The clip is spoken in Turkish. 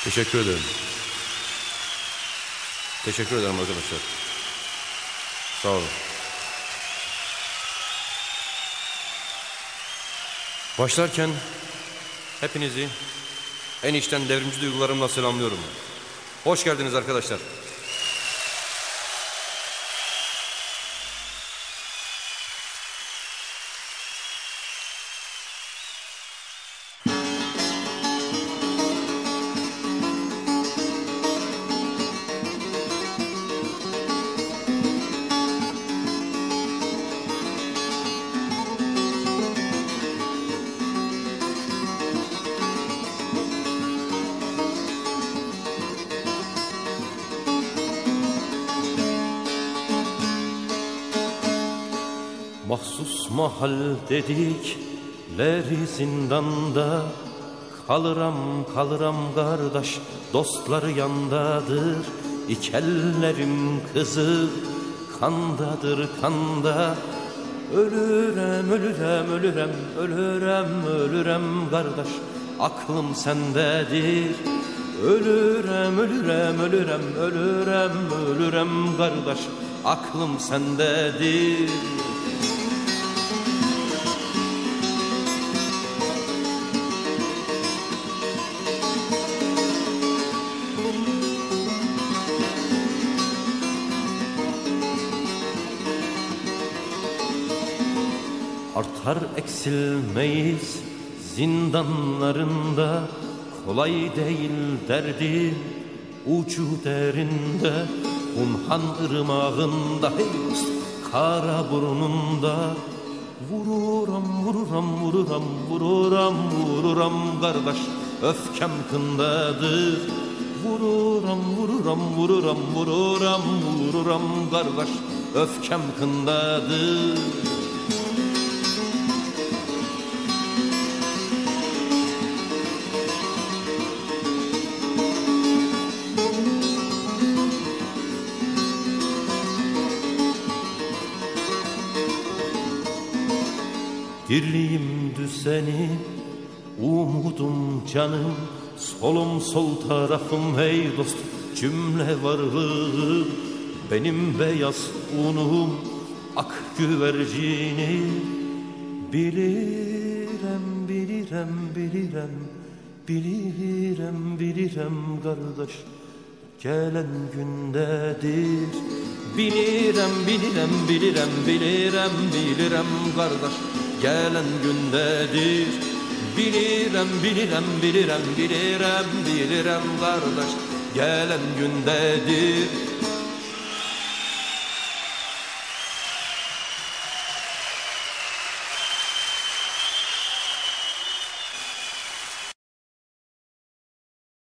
Teşekkür ederim. Teşekkür ederim arkadaşlar. Sağ olun. Başlarken hepinizi en içten devrimci duygularımla selamlıyorum. Hoş geldiniz arkadaşlar. Mahsus mahal dedikleri zindanda, kalıram kardeş, dostlar yandadır. İki ellerim kızı kandadır kanda. Ölürem kardeş, aklım sendedir. Ölürem kardeş, aklım sendedir. Artar eksilmeyiz zindanlarında, kolay değil derdi ucu derinde. Hunhan ırmağında, hey dost, kara burnunda. Vururam kardeş, öfkem kındadır. Vururam kardeş, öfkem kındadır. Dirliğim düzeni, umudum canım, solum sol tarafım hey dost, cümle varlığım. Benim beyaz unum, ak güvercini. Bilirim kardeş, gelen gündedir. Bilirim kardeş, gelen gündedir. Bilirim kardeş, gelen gündedir.